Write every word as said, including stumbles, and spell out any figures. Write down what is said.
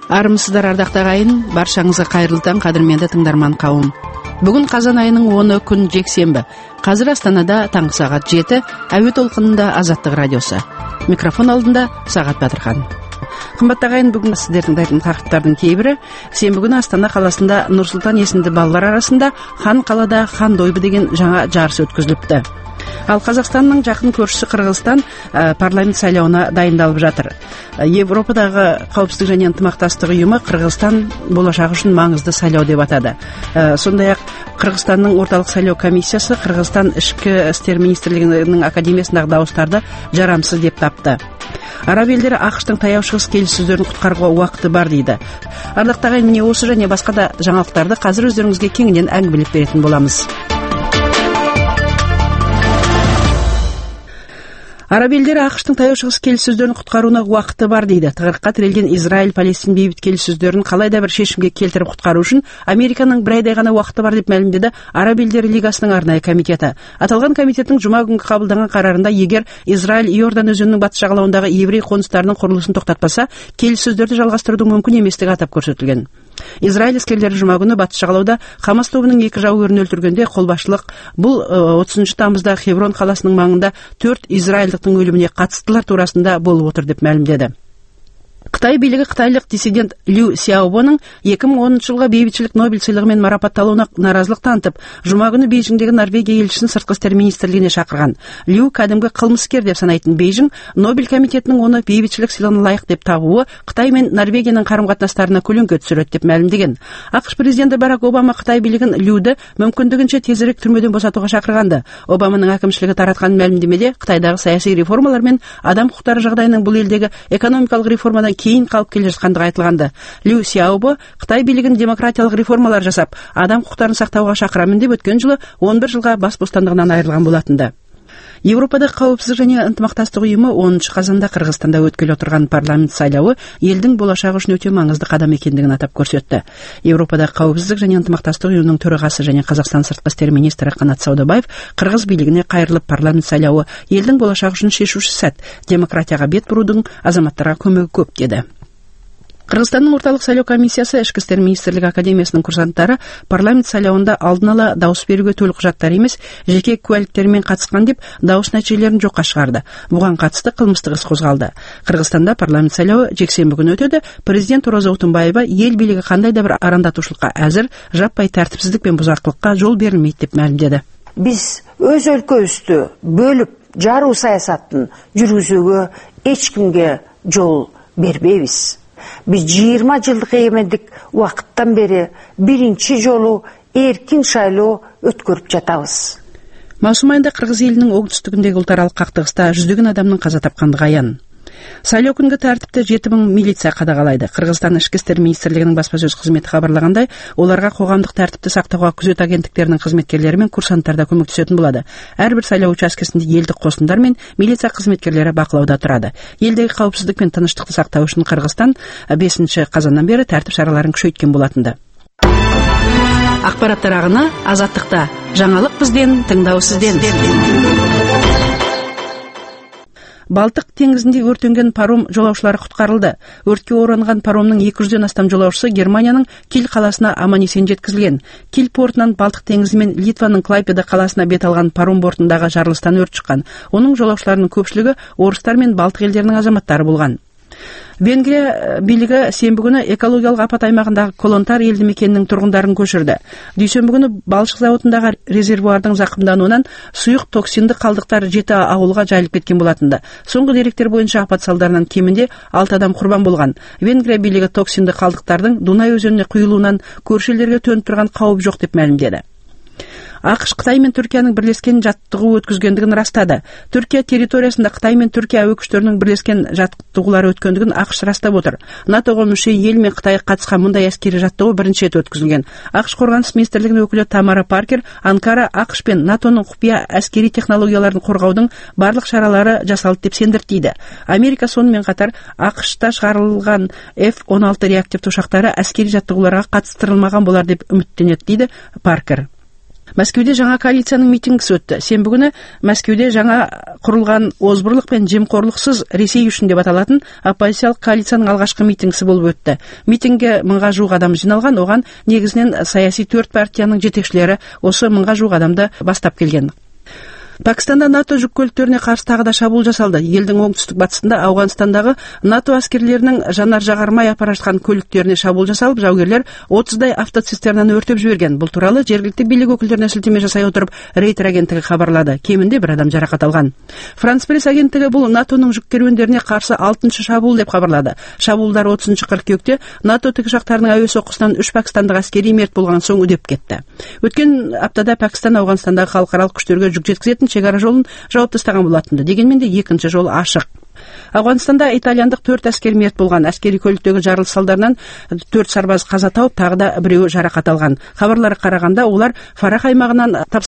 Армысыздар ардақты ағайын, баршаңызға қайырлы таң, қадірменді тыңдарман қауым. Бүгін қазан айының оны күн жексенбі. Қазір Астанада таңғы сағат жеті, әуе толқынында Азаттық радиосы. Микрофон алдында Сағат Батырхан. Қымбатты ағайын, бүгін сіздердің айтқан тақырыптардың кейбірі сенбі күні Астана қаласында Нұрсұлтан есімді балалар арасында хан қалада хан дойбы деген жаңа жарыс өткізіліпті. Ал Қазақстанның жақын көршісі Қырғызстан ә, парламент сайлауына дайындалып жатыр. Ә, Европадағы қауіпсіздік және ынтымақтастық ұйымы Қырғызстан болашағы үшін маңызды сайлау деп атады. Ә, Сондай-ақ Қырғызстанның орталық сайлау комиссиясы Қырғызстан ішкі істер министрлігінің академиясындағы дауыстарды жарамсыз деп тапты. Араб елдері ақш-тың таяу шығыс келіссөздерін құтқаруға уақыты бар дейді. Ардақты ағайын, міне осы және басқа да жаңалықтарды қазір өздеріңізге кеңінен әңгімелеп беретін боламыз. Араб елдері ақш-тың таяу шығыс келіссөздерін құтқаруына уақыты бар дейді. Тығырыққа тірелген Израиль-Палестин бейбіт келіссөздерін қалай да бір шешімге келтіріп құтқару үшін Американың бір айдай ғана уақыты бар деп мәлімдеді Араб елдері лигасының арнайы комитеті. Аталған комитеттің жұма күнгі қабылдаған қарарында егер Израиль Иордан өзенінің батыс жағалауындағы еврей қоныстарының құрылысын тоқтатпаса, келіссөздерді жалғастырудың мүмкін еместігі атап көрсетілген. Израиль әскерлері жұма күні батыс жағалауда Хамас тобының екі жауынгерін өлтіргенде қолбасшылық бұл отызыншы тамызда Хеврон қаласының маңында төрт израильдықтың өліміне қатыстылар турасында болып отыр деп мәлімдеді. Қытай билігі қытайлық диссидент Лю Сяобоның екі мың оныншы жылғы бейбітшілік Нобель сыйлығымен марапатталуына наразылық танытып, жұма күні Бейжіңдегі Норвегия елшісін сыртқы істер министрлігіне шақырған. Лю кәдімгі қылмыскер деп санайтын Бейжің Нобель комитетінің оны бейбітшілік сыйлығына лайық деп табуы Қытай мен Норвегияның қарым-қатынастарына көлеңке түсіреді деп мәлімдеген. ақш президенті Барак Обама Қытай билігін Люді мүмкіндігінше тезірек түрмеден босатуға шақырғанды. Обаманың әкімшілігі таратқан мәлімдемеде Қытайдағы саяси реформалар мен адам құқықтары жағдайының бұл елдегі экономикалық реформадан кейін қалып келе жатқандығы айтылғанды. Лю Сяобо Қытай билігін демократиялық реформалар жасап, адам құқықтарын сақтауға шақырамын деп өткен жылы он бір жылға бас бостандығынан айырылған болатынды. Европада қауіпсіздік және ынтымақтастық ұйымы оныншы қазанда Қырғызстанда өткелі отырған парламент сайлауы елдің болашағы үшін өте маңызды қадам екендігін атап көрсетті. Европада қауіпсіздік және ынтымақтастық ұйымының төрағасы және Қазақстан сыртқы істер министрі Қанат Саудабаев Қырғыз билігіне қайырылып, парламент сайлауы елдің болашағы үшін шешуші сәт, демократияға бет бұрудың азаматтарға көмегі көп деді. Қырғызстанның орталық сайлау комиссиясы ішкі істер министрлігі академиясының курсанттары парламент сайлауында алдын ала дауыс беруге төлқұжаттар емес, жеке куәліктермен қатысқан деп дауыс нәтижелерін жоққа шығарды. Бұған қатысты қылмыстық іс қозғалды. Қырғызстанда парламент сайлауы жексенбі күні өтеді. Президент Роза Отунбаева ел билігі қандай да бір арандатушылыққа әзір, жаппай тәртіпсіздік пен бұзақылыққа жол берілмейді деп мәлімдеді. Біз өз өлкөбүздү бөлүп жаруу саясатын жүргүзүүгө эч кимге жол бербейбиз. Біз жыйырма жылдық егемендик уақыттан бері биринчи жолу эркин шайлоо өткөрүп жатабыз. Маусым айында Қырғыз елінің оңтүстігіндегі ұлтаралық қақтығыста жүздеген адамның қаза тапқандығы аян. Сайлау күнгі тәртіпті жеті мың милиция қадағалайды. Қырғызстан ішкі істер министрлігінің баспасөз қызметі хабарлағандай, оларға қоғамдық тәртіпті сақтауға күзет агенттіктерінің қызметкерлері мен курсанттар да көмектесетін болады. Әрбір сайлау учаскесінде елдік қосындар мен милиция қызметкерлері бақылауда тұрады. Елдегі қауіпсіздік пен тыныштықты сақтау үшін Қырғызстан бесінші қазаннан бері тәртіп шараларын күшейткен болатынды. Ақпараттар ағыны Азаттықта. Жаңалық бізден, тыңдау сізден. Балтық теңізінде өртенген паром жолаушылары құтқарылды. Өртке оранған паромның екі жүзден астам жолаушысы Германияның Киль қаласына аман-есен жеткізілген. Киль портынан Балтық теңізі мен Литваның Клайпеда қаласына бет алған паром бортындағы жарылыстан өрт шыққан. Оның жолаушыларының көпшілігі орыстар мен Балтық елдерінің азаматтары болған. Венгрия билігі сенбі күні экологиялық апат аймағындағы Колонтар елді мекенінің тұрғындарын көшірді. Дүйсенбі күні балшық зауытындағы резервуардың зақымдануынан сұйық токсинді қалдықтар жеті ауылға жайылып кеткен болатынды. Соңғы деректер бойынша апат салдарынан кемінде алты адам құрбан болған. Венгрия билігі токсинді қалдықтардың Дунай өзеніне құйылуынан көрші елдерге төніп тұрған қауіп жоқ деп мәлімдеді. ақш Қытай мен Түркияның бірлескен жаттығу өткізгендігін растады. Түркия территориясында Қытай мен Түркия әуе күштерінің бірлескен жаттығулары өткендігін ақш растап отыр. натоға мүше ел мен Қытай қатысқан мұндай әскери жаттығу бірінші рет өткізілген. ақш қорғаныс министрлігінің өкілі Тамара Паркер Анкара ақш пен натоның құпия әскери технологияларын қорғаудың барлық шаралары жасалды деп сендірді. Америка сонымен қатар ақшта шығарылған эф он алты реактив ұшақтары әскери жаттығуларға қатыстырылмаған болар деп үміттенеді дейді Паркер. Мәскеуде жаңа коалицияның митингісі өтті. Сенбі күні Мәскеуде жаңа құрылған озбырлық пен жемқорлықсыз Ресей үшін деп аталатын оппозициялық коалицияның алғашқы митингісі болып өтті. Митингге мыңға жуық адам жиналған, оған негізінен саяси төрт партияның жетекшілері осы мыңға жуық адамды бастап келген. Пакистанда НАТО жүк көліктеріне қарсы тағы да шабуыл жасалды. Елдің оңтүстік батысында Ауғанстандағы НАТО әскерлерінің жанар-жағармай апара жатқан көліктеріне шабуыл жасалып, жаугерлер отыздай автоцистернаны өртеп жіберген. Бұл туралы жергілікті билік өкілдеріне сілтеме жасай отырып Рейтер агенттігі хабарлады. Кемінде бір адам жарақат алған. Франс пресс агенттігі бұл НАТОның жүк керуендеріне қарсы алтыншы шабуыл деп хабарлады. Шабуылдар отызыншы қыркүйекте НАТО тікұшақтарының әуе соққысынан үш пакистандық әскери мерт болған соң үдеп кетті. Өткен аптада Пакистан Ауғанстандағы халықаралық күштерге жүк жеткізетін шекара жолын жауып тастаған болатынды. Дегенмен де екінші жол ашық. Ауғанстанда итальяндық төрт әскер мерт болған. Әскери көліктегі жарылыс салдарынан төрт сарбаз қаза тауып, тағы да біреуі жарақат алған. Хабарларға қарағанда олар Фарах аймағынан